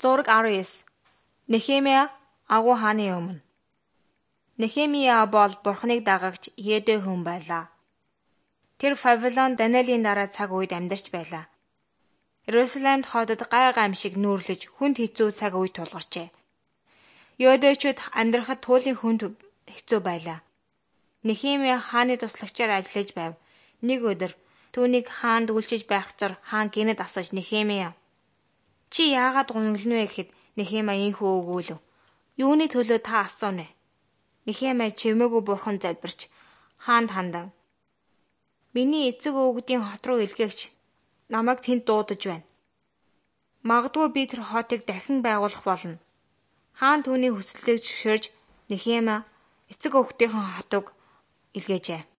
Зураг 19. Нехемия агуу хааны өмнө. Нехемия бол Бурхныг дагагч Едэ хүн байлаа. Тэр Вавилон Даниэлийн дараа цаг үед амьдарч байлаа. Иерусалимд хотод гай гамшиг нүүрлэж хүнд хэцүү цаг үе тулгарчээ. Юудэчүүд амьдрахад туйлын хүнд хэцүү байлаа. Нехемия хааны туслагчаар ажиллаж байв. Нэг өдөр түүнийг хаанд үйлчиж байх зор хаан гинэд асууж Нехемия чи яагаад гуниглана вэ гэхэд Нехемия ийхүү өгүүлв. Юуны төлөө та асууна вэ? Нехемия чимээгүй бурхан залбирч хаанд хандав. Миний эцэг өвгдийн хот руу илгээгч намайг тэнд дуудаж байна. Магадгүй би тэр хотыг дахин байгуулах болно. Хаан түүний хүслийг зөвшөөрж Нехемия эцэг өвгдийн хотыг илгээжээ.